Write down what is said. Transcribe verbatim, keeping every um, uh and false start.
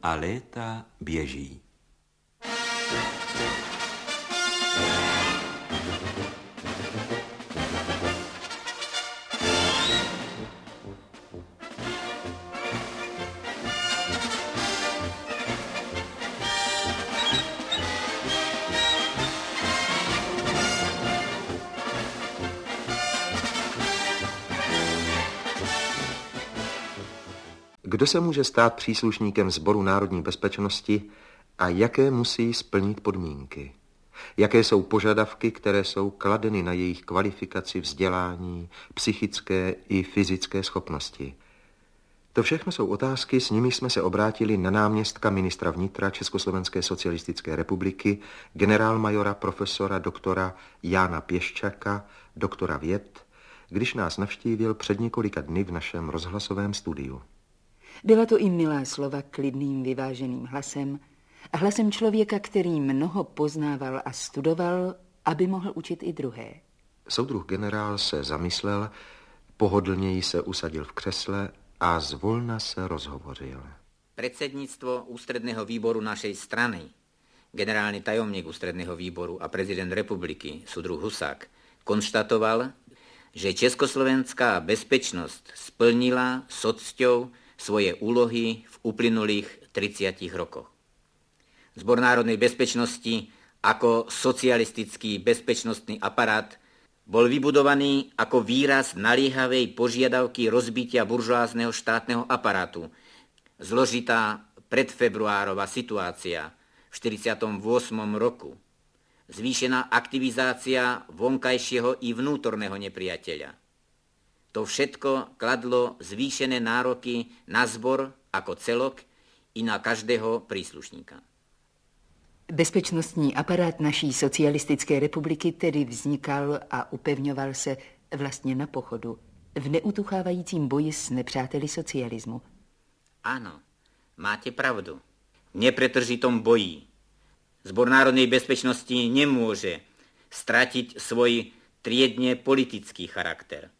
a léta běží. Kdo se může stát příslušníkem Sboru národní bezpečnosti a jaké musí splnit podmínky? Jaké jsou požadavky, které jsou kladeny na jejich kvalifikaci, vzdělání, psychické i fyzické schopnosti? To všechno jsou otázky, s nimi jsme se obrátili na náměstka ministra vnitra Československé socialistické republiky, generálmajora profesora doktora Jána Pěščaka, doktora věd, když nás navštívil před několika dny v našem rozhlasovém studiu. Byla to i milá slova klidným, vyváženým hlasem, hlasem člověka, který mnoho poznával a studoval, aby mohl učit i druhé. Soudruh generál se zamyslel, pohodlněji se usadil v křesle a zvolna se rozhovořil. Predsedníctvo ústredného výboru našej strany, generálny tajomník ústredného výboru a prezident republiky, súdruh Husák, konštatoval, že československá bezpečnosť splnila s cťou svoje úlohy v uplynulých tridsiatich rokoch. Zbor národnej bezpečnosti ako socialistický bezpečnostný aparát bol vybudovaný ako výraz naliehavej požiadavky rozbitia buržoázneho štátneho aparátu. Zložitá predfebruárová situácia v štyridsiatom ôsmom roku. Zvýšená aktivizácia vonkajšieho i vnútorného nepriateľa. To všetko kladlo zvýšené nároky na zbor ako celok i na každého príslušníka. Bezpečnostní aparát naší socialistické republiky tedy vznikal a upevňoval se vlastně na pochodu, v neutuchávajícím boji s nepřáteli socialismu. Áno, máte pravdu. V nepretržitom boji. Zbor národnej bezpečnosti nemôže stratiť svoj triedne politický charakter.